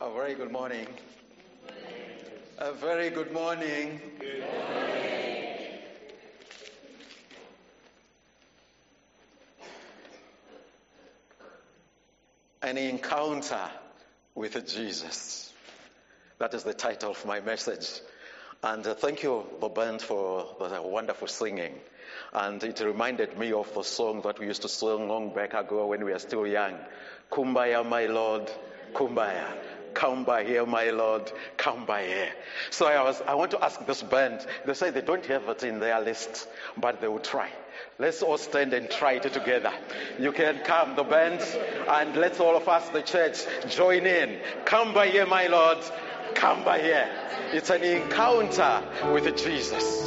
A very good morning. A very good morning. Good morning. An encounter with Jesus. That is the title of my message. And thank you, the band, for the wonderful singing. And it reminded me of the song that we used to sing long back ago when we were still young. Kumbaya, my Lord, Kumbaya. Come by here, my Lord, come by here. So I want to ask this band. They say they don't have it in their list, but they will try. Let's all stand and try it together. You can come, the band, and let's all of us, the church, join in. Come by here, my Lord, come by here. It's an encounter with Jesus.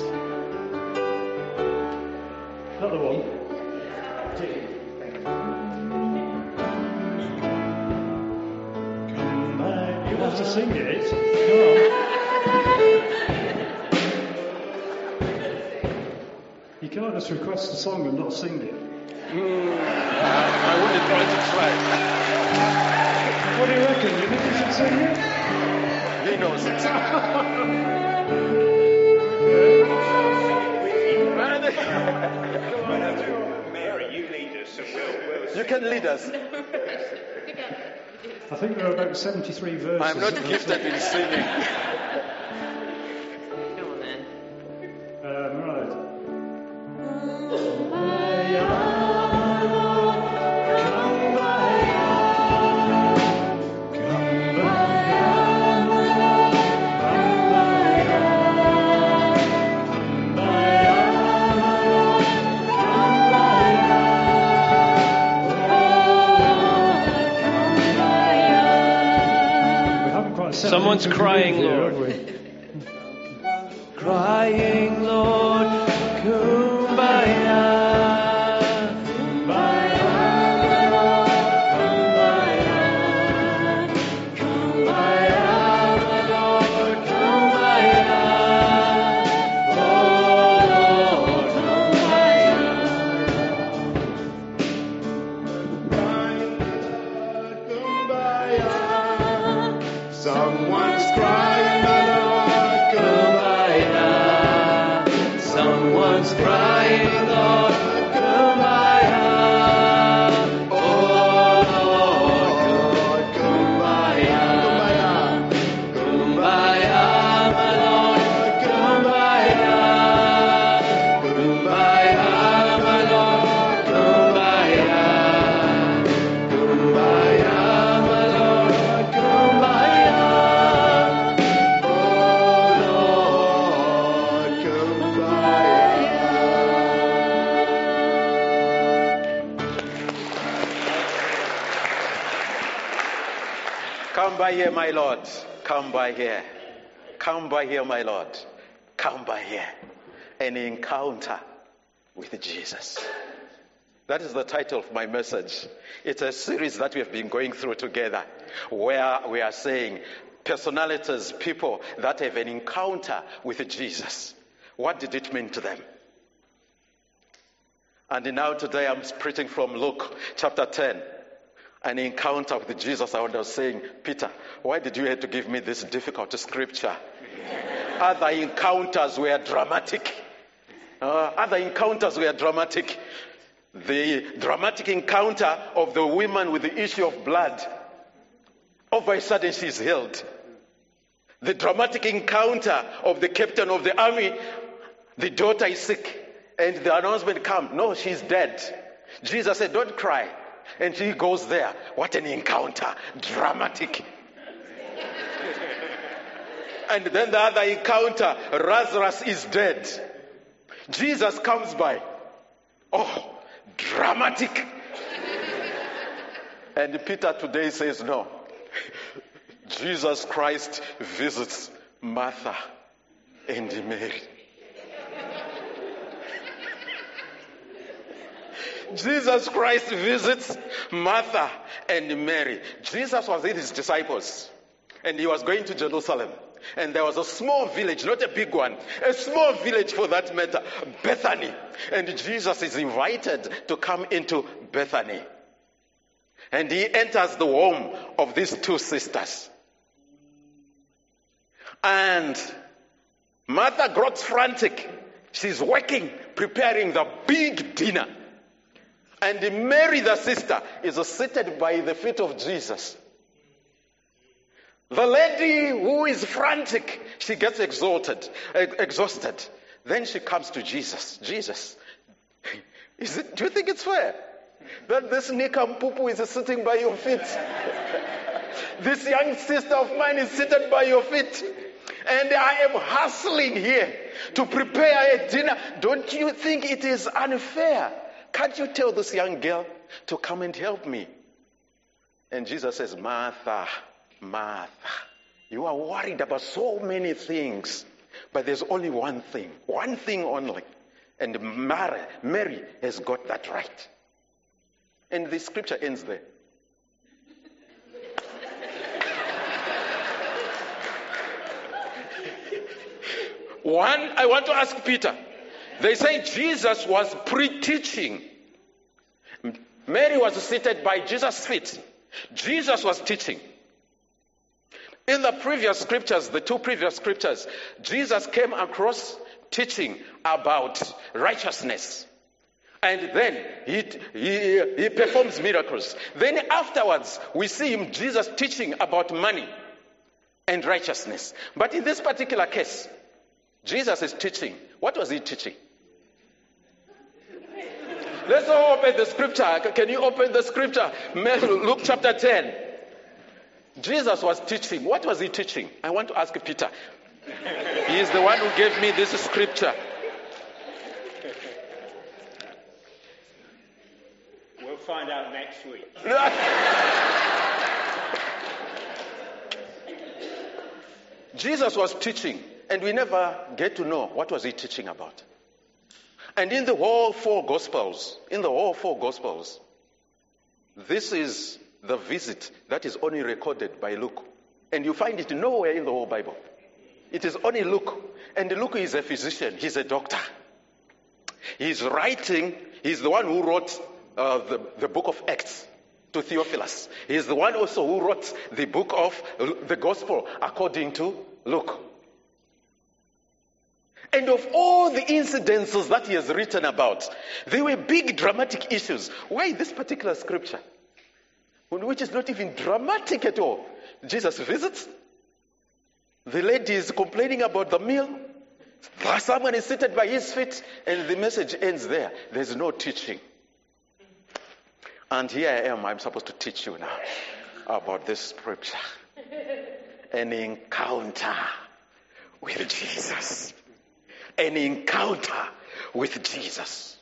Another one. You want to sing it? Come on. You can't just request a song and not sing it. I wouldn't try to try. What do you reckon? You think you should sing it? He knows it. Mary, you lead us and we'll You can lead us. I think there are about 73 verses. I'm not gifted in singing. Come on then. Right. Someone's crying, Lord. Crying, Lord, kumbaya. Someone's crying, my Lord, kumbaya. Someone's crying, Lord, kumbaya. Oh, Lord, kumbaya. Kumbaya, my Lord, kumbaya. Kumbaya, my Lord, kumbaya. Kumbaya, my Lord, kumbaya. Come by here, my Lord. Come by here. Come by here, my Lord. Come by here. An encounter with Jesus. That is the title of my message. It's a series that we have been going through together, where we are saying personalities, people that have an encounter with Jesus. What did it mean to them? And now today I'm preaching from Luke chapter 10. An encounter with Jesus. I was saying, Peter, why did you have to give me this difficult scripture? Other encounters were dramatic. The dramatic encounter of the woman with the issue of blood. All of a sudden she's healed. The dramatic encounter of the captain of the army. The daughter is sick. And the announcement comes, no, she's dead. Jesus said, don't cry. And she goes there. What an encounter. Dramatic. And then the other encounter, Lazarus is dead. Jesus comes by. Oh, dramatic. And Peter today says no. Jesus Christ visits Martha and Mary. Jesus Christ visits Martha and Mary. Jesus was with his disciples and he was going to Jerusalem. And there was a small village, not a big one, a small village for that matter, Bethany. And Jesus is invited to come into Bethany. And he enters the home of these two sisters. And Martha grows frantic. She's working, preparing the big dinner. And Mary, the sister, is seated by the feet of Jesus. The lady who is frantic, she gets exhausted. Then she comes to Jesus. Jesus, do you think it's fair that this nincompoop is sitting by your feet? This young sister of mine is seated by your feet. And I am hustling here to prepare a dinner. Don't you think it is unfair? Can't you tell this young girl to come and help me? And Jesus says, Martha, Martha, you are worried about so many things, but there's only one thing only. And Mary has got that right. And the scripture ends there. I want to ask Peter. They say Jesus was pre-teaching. Mary was seated by Jesus' feet. Jesus was teaching. In the previous scriptures, the two previous scriptures, Jesus came across teaching about righteousness. And then he performs miracles. Then afterwards, we see him, Jesus, teaching about money and righteousness. But in this particular case, Jesus is teaching. What was he teaching? Let's all open the scripture. Can you open the scripture? Luke chapter 10. Jesus was teaching. What was he teaching? I want to ask Peter. He is the one who gave me this scripture. We'll find out next week. Jesus was teaching, and we never get to know what was he teaching about. And in the whole four Gospels, this is the visit that is only recorded by Luke. And you find it nowhere in the whole Bible. It is only Luke. And Luke is a physician. He's a doctor. He's writing. He's the one who wrote the book of Acts to Theophilus. He's the one also who wrote the book of the Gospel according to Luke. And of all the incidences that he has written about, they were big dramatic issues. Why this particular scripture, which is not even dramatic at all? Jesus visits. The lady is complaining about the meal. Someone is seated by his feet, and the message ends there. There's no teaching. And here I am. I'm supposed to teach you now about this scripture. An encounter with Jesus. An encounter with Jesus.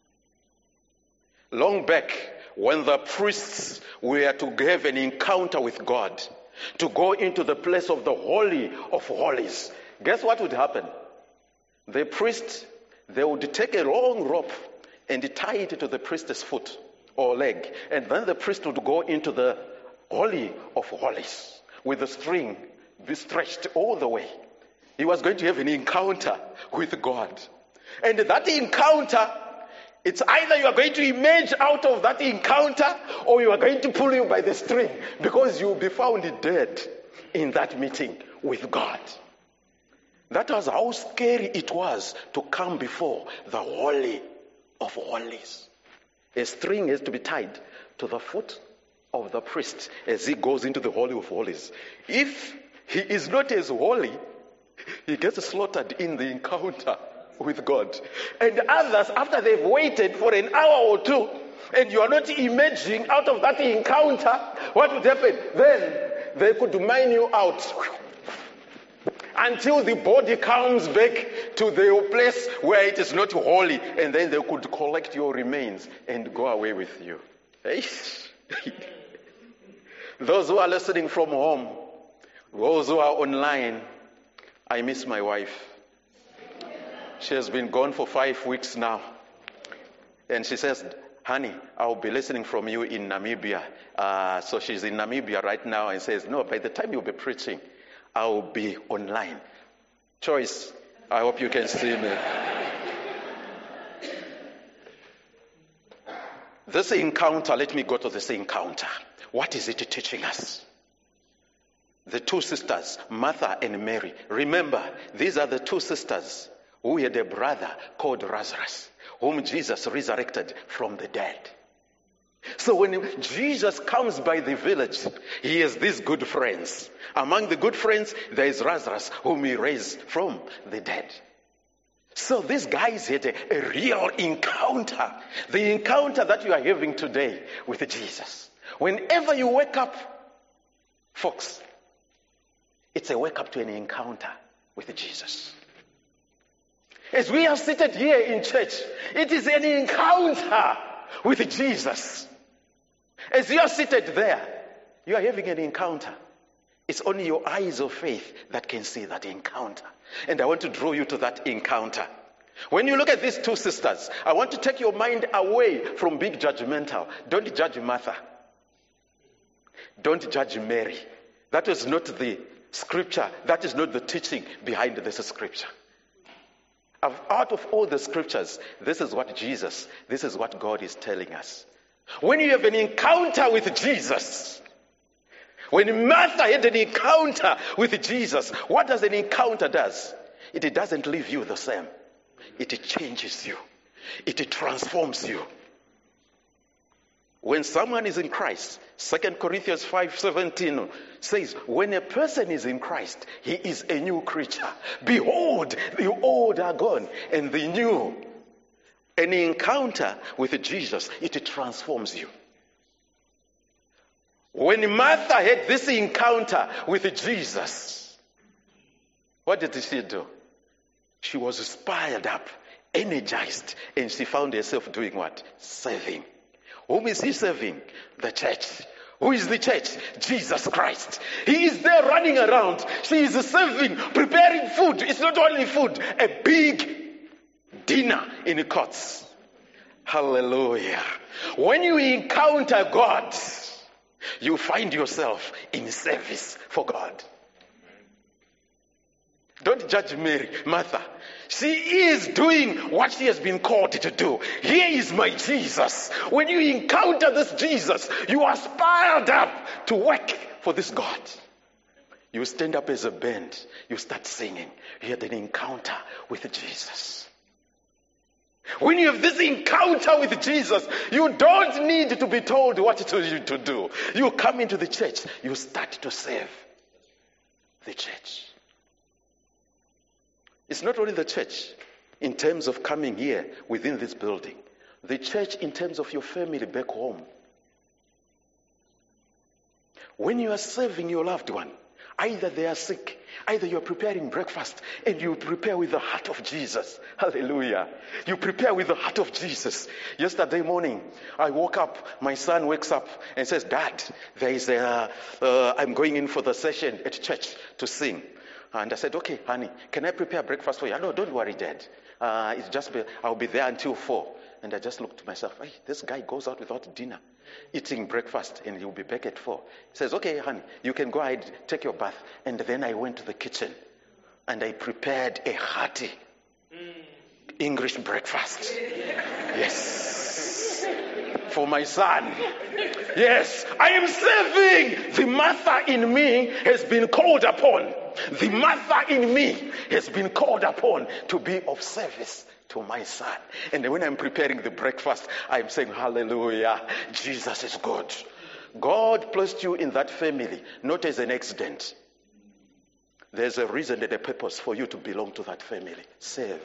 Long back, when the priests were to have an encounter with God, to go into the place of the Holy of Holies, guess what would happen? The priest, they would take a long rope and tie it to the priest's foot or leg, and then the priest would go into the Holy of Holies with the string be stretched all the way. He was going to have an encounter with God. And that encounter, it's either you are going to emerge out of that encounter or you are going to pull you by the string, because you will be found dead in that meeting with God. That was how scary it was to come before the Holy of Holies. A string has to be tied to the foot of the priest as he goes into the Holy of Holies. If he is not as holy, he gets slaughtered in the encounter with God. And others, after they've waited for an hour or two, and you are not emerging out of that encounter, what would happen? Then they could mine you out until the body comes back to the place where it is not holy, and then they could collect your remains and go away with you. Those who are listening from home, those who are online, I miss my wife. She has been gone for 5 weeks now. And she says, honey, I'll be listening from you in Namibia. So she's in Namibia right now and says, no, by the time you'll be preaching, I'll be online. Choice, I hope you can see me. This encounter, let me go to this encounter. What is it teaching us? the two sisters, Martha and Mary. Remember, these are the two sisters who had a brother called Lazarus, whom Jesus resurrected from the dead. So when Jesus comes by the village, he has these good friends. Among the good friends, there is Lazarus, whom he raised from the dead. So these guys had a real encounter. The encounter that you are having today with Jesus. Whenever you wake up, folks, it's a wake up to an encounter with Jesus. As we are seated here in church, it is an encounter with Jesus. As you are seated there, you are having an encounter. It's only your eyes of faith that can see that encounter. And I want to draw you to that encounter. When you look at these two sisters, I want to take your mind away from being judgmental. Don't judge Martha. Don't judge Mary. That was not the scripture. That is not the teaching behind this scripture. Out of all the scriptures, this is what God is telling us. When you have an encounter with Jesus, when Martha had an encounter with Jesus, what does an encounter do? It doesn't leave you the same. It changes you. It transforms you. When someone is in Christ, 2 Corinthians 5:17 says, when a person is in Christ, he is a new creature. Behold, the old are gone and the new. An encounter with Jesus, it transforms you. When Martha had this encounter with Jesus, what did she do? She was inspired up, energized, and she found herself doing what? Serving. Whom is he serving? The church. Who is the church? Jesus Christ. He is there running around. She is serving, preparing food. It's not only food, a big dinner in the courts. Hallelujah. When you encounter God, you find yourself in service for God. Don't judge Martha. She is doing what she has been called to do. Here is my Jesus. When you encounter this Jesus, you are fired up to work for this God. You stand up as a band. You start singing. You had an encounter with Jesus. When you have this encounter with Jesus, you don't need to be told what to do. You come into the church. You start to serve the church. It's not only the church in terms of coming here within this building. The church in terms of your family back home. When you are serving your loved one, either they are sick, either you are preparing breakfast and you prepare with the heart of Jesus. Hallelujah. You prepare with the heart of Jesus. Yesterday morning, I woke up, my son wakes up and says, Dad, I'm going in for the session at church to sing. And I said, okay, honey, can I prepare breakfast for you? No, don't worry, Dad. I'll be there until 4. And I just looked to myself, hey, this guy goes out without dinner, eating breakfast, and he'll be back at 4. He says, okay, honey, you can go ahead, take your bath. And then I went to the kitchen, and I prepared a hearty English breakfast. Yes. For my son. Yes, I am serving. The Martha in me has been called upon. The Martha in me has been called upon to be of service to my son. And when I'm preparing the breakfast, I'm saying, hallelujah, Jesus is good. God placed you in that family, not as an accident. There's a reason and a purpose for you to belong to that family. Serve.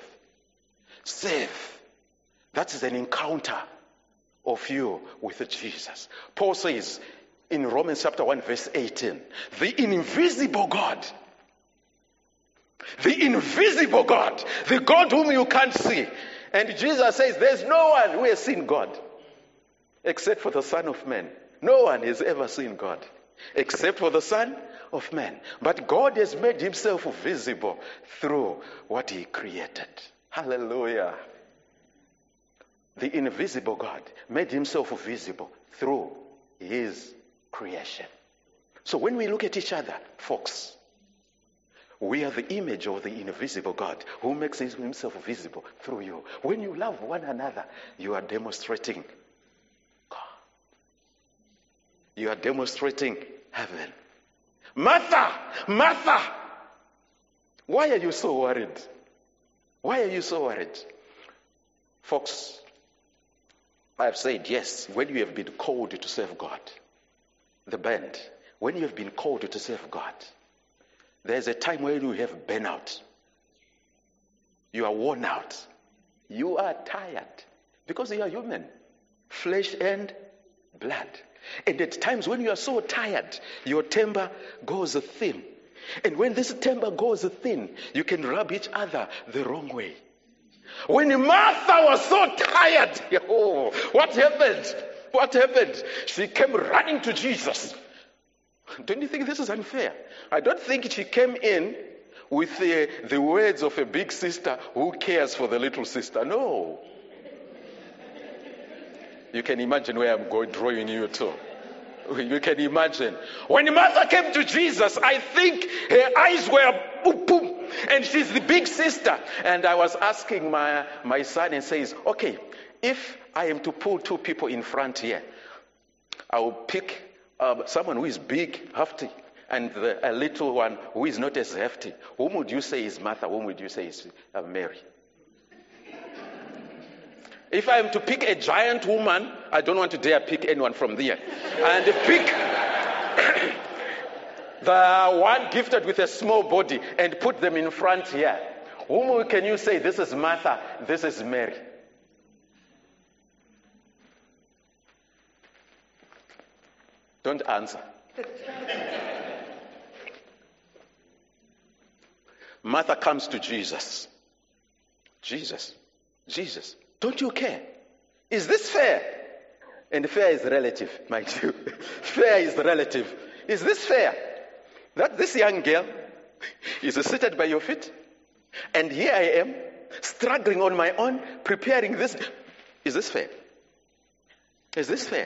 That is an encounter of you with Jesus. Paul says in Romans chapter 1 verse 18, the invisible God, the God whom you can't see. And Jesus says there's no one who has seen God except for the Son of Man. No one has ever seen God except for the Son of Man. But God has made himself visible through what he created. Hallelujah. The invisible God made himself visible through his creation. So when we look at each other, folks, we are the image of the invisible God who makes himself visible through you. When you love one another, you are demonstrating God. You are demonstrating heaven. Martha, Martha, why are you so worried? Why are you so worried? Folks, I've said yes, when you have been called to serve God, the band, when you have been called to serve God, there's a time where you have burnout. You are worn out. You are tired because you are human, flesh and blood. And at times when you are so tired, your temper goes thin. And when this temper goes thin, you can rub each other the wrong way. When Martha was so tired, oh, what happened? What happened? She came running to Jesus. Don't you think this is unfair? I don't think she came in with the words of a big sister who cares for the little sister. No. You can imagine where I'm going, drawing you to. You can imagine. When Martha came to Jesus, I think her eyes were boom, boom. And she's the big sister. And I was asking my son and says, okay, if I am to pull two people in front here, I will pick someone who is big, hefty, and a little one who is not as hefty. Whom would you say is Martha? Whom would you say is Mary? If I am to pick a giant woman, I don't want to dare pick anyone from there. And pick the one gifted with a small body and put them in front here. Whom can you say, this is Martha, this is Mary? Don't answer. Martha comes to Jesus. Jesus, don't you care? Is this fair? And fair is relative, mind you. Fair is relative. Is this fair? That this young girl is seated by your feet, and here I am, struggling on my own, preparing this. Is this fair? Is this fair?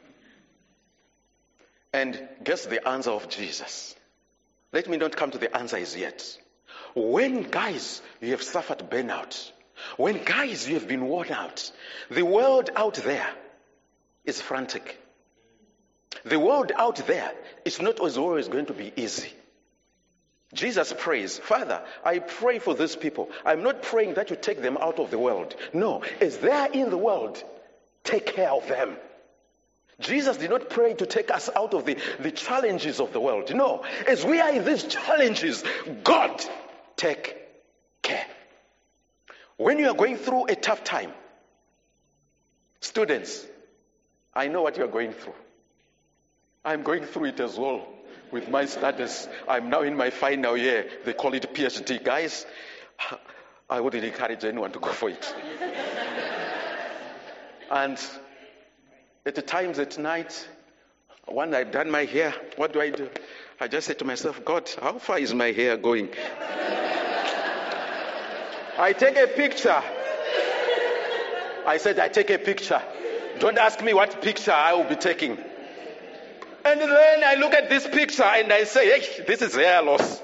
And guess the answer of Jesus. Let me not come to the answer as yet. When, guys, you have suffered burnout, when, guys, you have been worn out, the world out there is frantic. The world out there is not always going to be easy. Jesus prays, Father, I pray for these people. I'm not praying that you take them out of the world. No, as they are in the world, take care of them. Jesus did not pray to take us out of the challenges of the world. No, as we are in these challenges, God, take care. When you are going through a tough time, students, I know what you are going through. I'm going through it as well with my studies. I'm now in my final year. They call it PhD. Guys, I wouldn't encourage anyone to go for it. And at the times at night, when I've done my hair, what do? I just said to myself, God, how far is my hair going? I take a picture. I said, I take a picture. Don't ask me what picture I will be taking. And then I look at this picture and I say, hey, this is hair loss.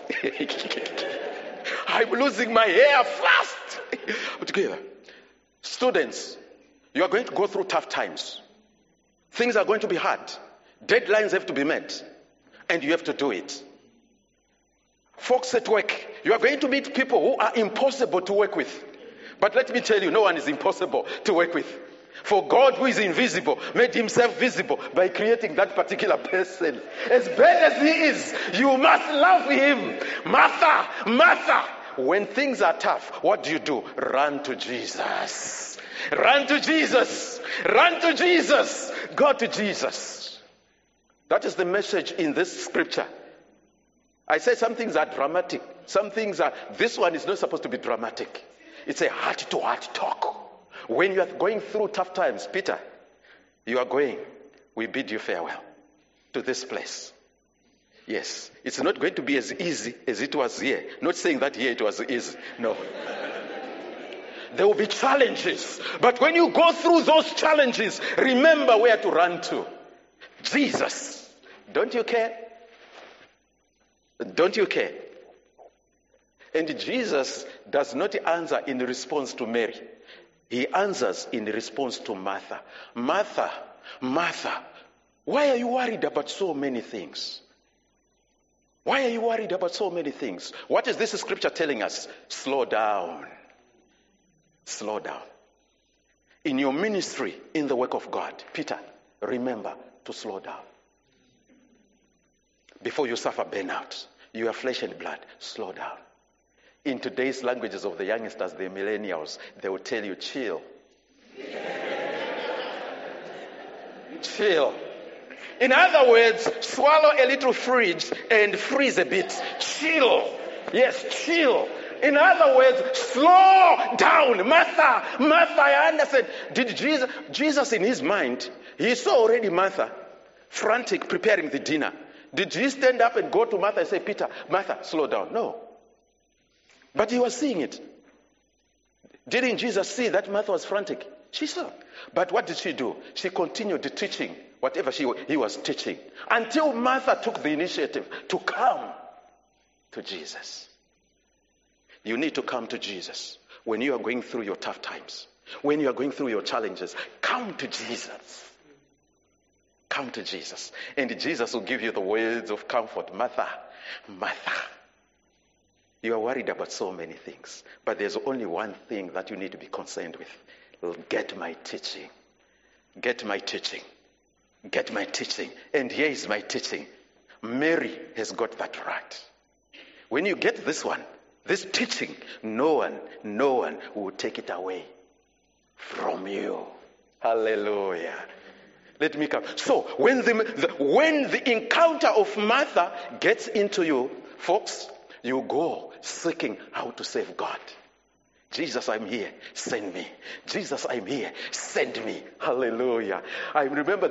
I'm losing my hair fast. Together. Students, you are going to go through tough times. Things are going to be hard. Deadlines have to be met. And you have to do it. Folks at work, you are going to meet people who are impossible to work with. But let me tell you, no one is impossible to work with. For God, who is invisible, made himself visible by creating that particular person. As bad as he is, you must love him. Martha, Martha. When things are tough, what do? Run to Jesus. Run to Jesus. Run to Jesus. Go to Jesus. That is the message in this scripture. I say some things are dramatic. Some things are, this one is not supposed to be dramatic. It's a heart-to-heart talk. When you are going through tough times, Peter, you are going, we bid you farewell to this place. Yes, it's not going to be as easy as it was here. Not saying that here it was easy. No. There will be challenges. But when you go through those challenges, remember where to run to. Jesus. Don't you care? Don't you care? And Jesus does not answer in response to Mary. He answers in response to Martha. Martha, Martha, why are you worried about so many things? Why are you worried about so many things? What is this scripture telling us? Slow down. Slow down. In your ministry, in the work of God, Peter, remember to slow down. Before you suffer burnout, you are flesh and blood, slow down. In today's languages of the youngsters, the millennials, they will tell you, chill. Chill. In other words, swallow a little fridge and freeze a bit. Chill. Yes, chill. In other words, slow down. Martha, I understand. Did Jesus in his mind, he saw already Martha frantic preparing the dinner. Did he stand up and go to Martha and say, Peter, Martha, slow down? No. But he was seeing it. Didn't Jesus see that Martha was frantic? She saw. But what did she do? She continued teaching whatever he was teaching until Martha took the initiative to come to Jesus. You need to come to Jesus when you are going through your tough times, when you are going through your challenges. Come to Jesus. Come to Jesus. And Jesus will give you the words of comfort. Martha, Martha, you are worried about so many things, but there's only one thing that you need to be concerned with. Get my teaching. Get my teaching. Get my teaching. And here is my teaching. Mary has got that right. When you get this one, this teaching, no one will take it away from you. Hallelujah. Let me come. So when the encounter of Martha gets into you, folks, you go seeking how to save God. Jesus, I'm here, send me. Jesus, I'm here, send me. Hallelujah. I remember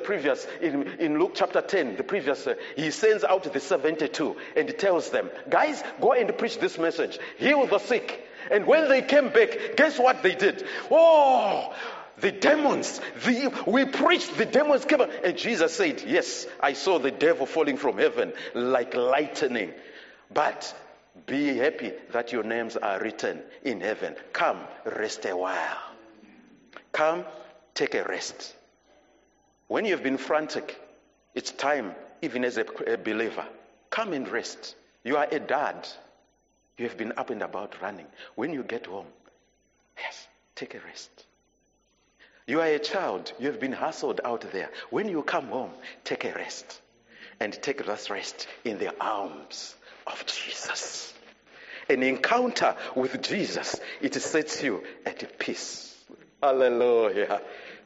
in Luke chapter 10, he sends out the 72 and we them, guys, go and preach this message. Heal the sick. And when they came back, guess what they did? Oh, the demons, we preached, the demons came out. And Jesus said, yes, I saw the devil falling from heaven like lightning. But be happy that your names are written in heaven. Come, rest a while. Come, take a rest. When you've been frantic, it's time, even as a believer, come and rest. You are a dad. You have been up and about running. When you get home, yes, take a rest. You are a child. You have been hustled out there. When you come home, take a rest. And take that rest in the arms of Jesus. An encounter with Jesus, it sets you at peace. Hallelujah.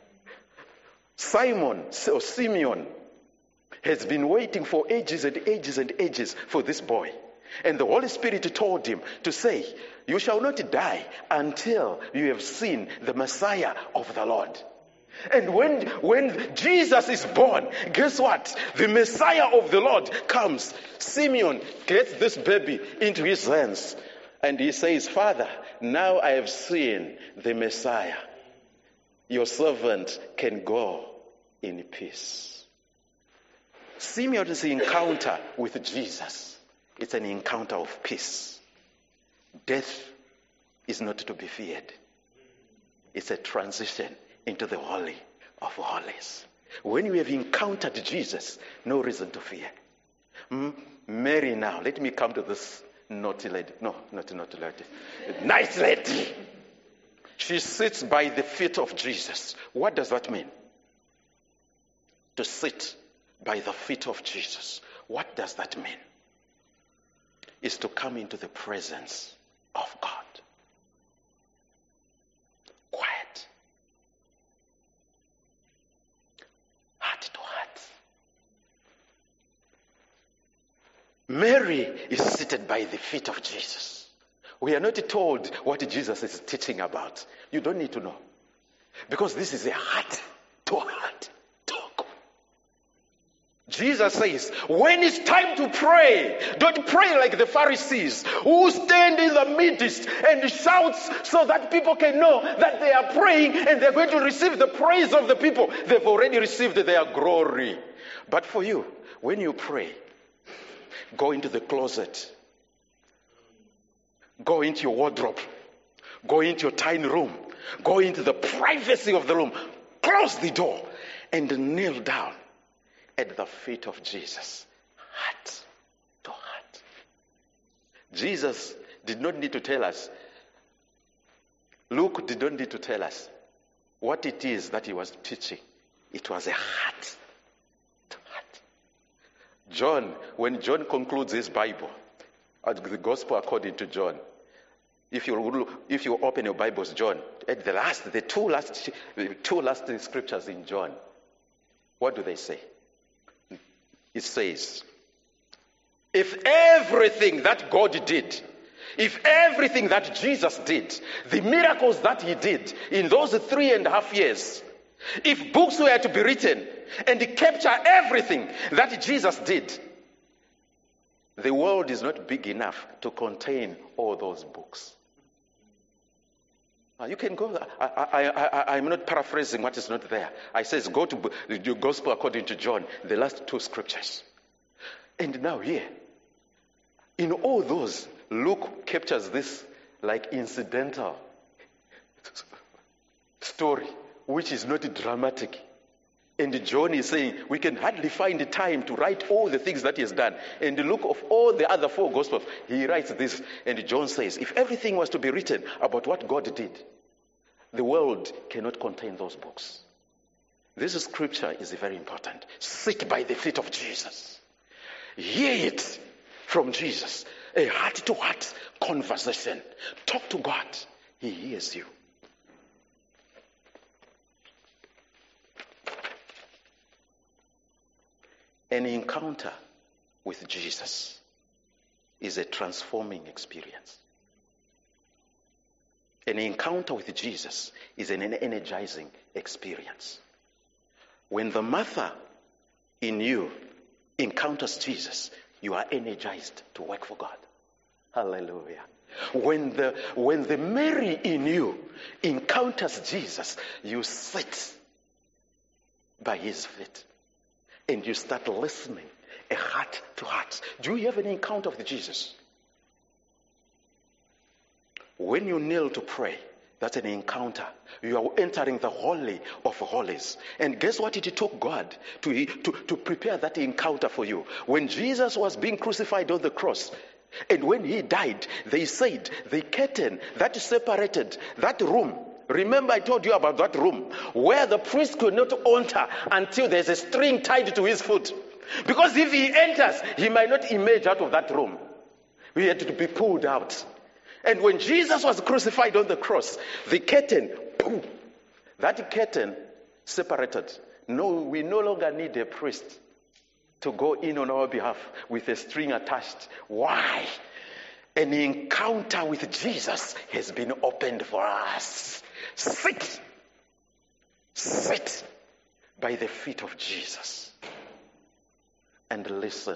Simeon has been waiting for ages and ages and ages for this boy. And the Holy Spirit told him to say, you shall not die until you have seen the Messiah of the Lord. And when Jesus is born, guess what? The Messiah of the Lord comes. Simeon gets this baby into his hands. And he says, Father, now I have seen the Messiah. Your servant can go in peace. Simeon's encounter with Jesus, it's an encounter of peace. Death is not to be feared. It's a transition into the Holy of Holies. When you have encountered Jesus, no reason to fear. Mary now, let me come to this naughty lady. No, not naughty lady. Nice lady. She sits by the feet of Jesus. What does that mean? To sit by the feet of Jesus. What does that mean? It's to come into the presence of God. Quiet. Heart to heart. Mary is seated by the feet of Jesus. We are not told what Jesus is teaching about. You don't need to know. Because this is a heart to heart talk. Jesus says, when it's time to pray, don't pray like the Pharisees who stand in the midst and shouts so that people can know that they are praying and they're going to receive the praise of the people. They've already received their glory. But for you, when you pray, go into the closet. Go into your wardrobe. Go into your tiny room. Go into the privacy of the room. Close the door and kneel down at the feet of Jesus. Heart to heart. Jesus did not need to tell us. Luke did not need to tell us what it is that he was teaching. It was a heart to heart. John, when John concludes his Bible, the Gospel according to John, if you open your Bibles, John, at the two last scriptures in John, what do they say? It says, if everything that God did, if everything that Jesus did, the miracles that he did in those 3.5 years, if books were to be written and capture everything that Jesus did, the world is not big enough to contain all those books. You can go. I'm not paraphrasing what is not there. I says go to the Gospel according to John, the last 2 scriptures. And now here, in all those, Luke captures this like incidental story, which is not dramatic. And John is saying we can hardly find the time to write all the things that he has done. And look of all the other 4 Gospels, he writes this. And John says, if everything was to be written about what God did, the world cannot contain those books. This scripture is very important. Sit by the feet of Jesus. Hear it from Jesus. A heart-to-heart conversation. Talk to God. He hears you. An encounter with Jesus is a transforming experience. An encounter with Jesus is an energizing experience. When the Martha in you encounters Jesus, you are energized to work for God. Hallelujah. When the Mary in you encounters Jesus, you sit by his feet and you start listening, a heart to heart. Do you have an encounter with Jesus? When you kneel to pray, that's an encounter. You are entering the Holy of Holies. And guess what it took God to prepare that encounter for you? When Jesus was being crucified on the cross, and when he died, they said the curtain that separated that room. Remember I told you about that room where the priest could not enter until there's a string tied to his foot. Because if he enters, he might not emerge out of that room. He had to be pulled out. And when Jesus was crucified on the cross, the curtain, boom, that curtain separated. No, we no longer need a priest to go in on our behalf with a string attached. Why? An encounter with Jesus has been opened for us. Sit by the feet of Jesus and listen.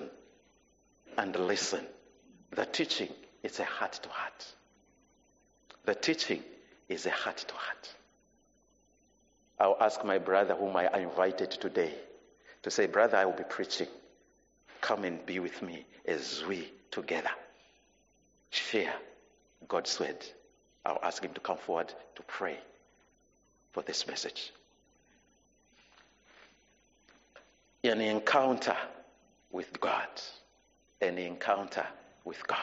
The teaching is a heart to heart. The teaching is a heart to heart. I'll ask my brother whom I invited today to say, brother, I will be preaching. Come and be with me as we together share God's word. I'll ask him to come forward to pray for this message. An encounter with God. An encounter with God.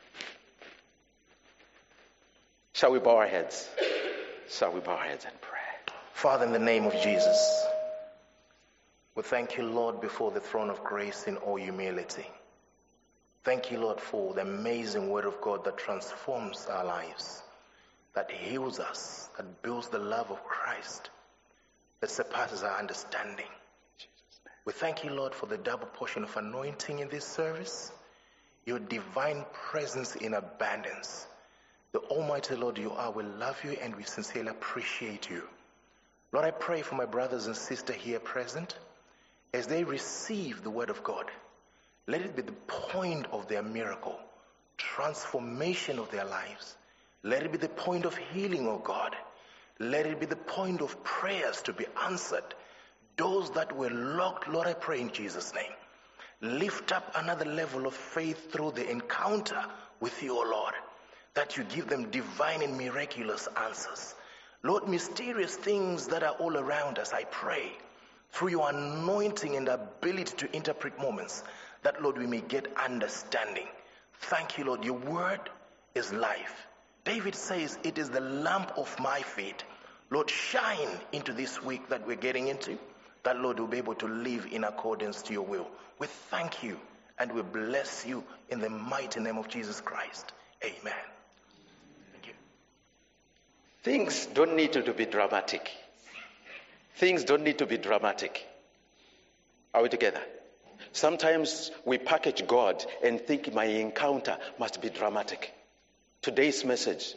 Shall we bow our heads? Shall we bow our heads and pray? Father, in the name of Jesus, we thank you, Lord, before the throne of grace in all humility. Thank you, Lord, for the amazing word of God that transforms our lives, that heals us, that builds the love of Christ, that surpasses our understanding. We thank you, Lord, for the double portion of anointing in this service, your divine presence in abundance. The Almighty Lord you are, we love you and we sincerely appreciate you. Lord, I pray for my brothers and sisters here present as they receive the word of God. Let it be the point of their miracle, transformation of their lives. Let it be the point of healing, oh God. Let it be the point of prayers to be answered. Those that were locked, Lord, I pray in Jesus' name. Lift up another level of faith through the encounter with you, oh Lord, that you give them divine and miraculous answers. Lord, mysterious things that are all around us, I pray, through your anointing and ability to interpret moments, that, Lord, we may get understanding. Thank you, Lord. Your word is life. David says, it is the lamp of my feet. Lord, shine into this week that we're getting into, that, Lord, we'll be able to live in accordance to your will. We thank you and we bless you in the mighty name of Jesus Christ. Amen. Thank you. Things don't need to be dramatic. Things don't need to be dramatic. Are we together? Sometimes we package God and think my encounter must be dramatic. Today's message,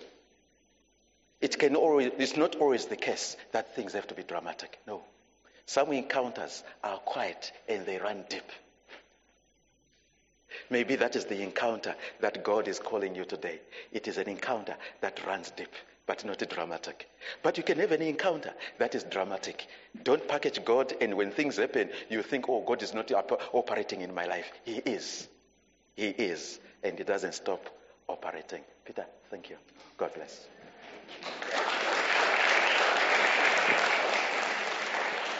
it's not always the case that things have to be dramatic. No. Some encounters are quiet and they run deep. Maybe that is the encounter that God is calling you today. It is an encounter that runs deep, but not dramatic. But you can have an encounter that is dramatic. Don't package God, and when things happen, you think, oh, God is not operating in my life. He is. He is. And he doesn't stop operating. Peter, thank you. God bless.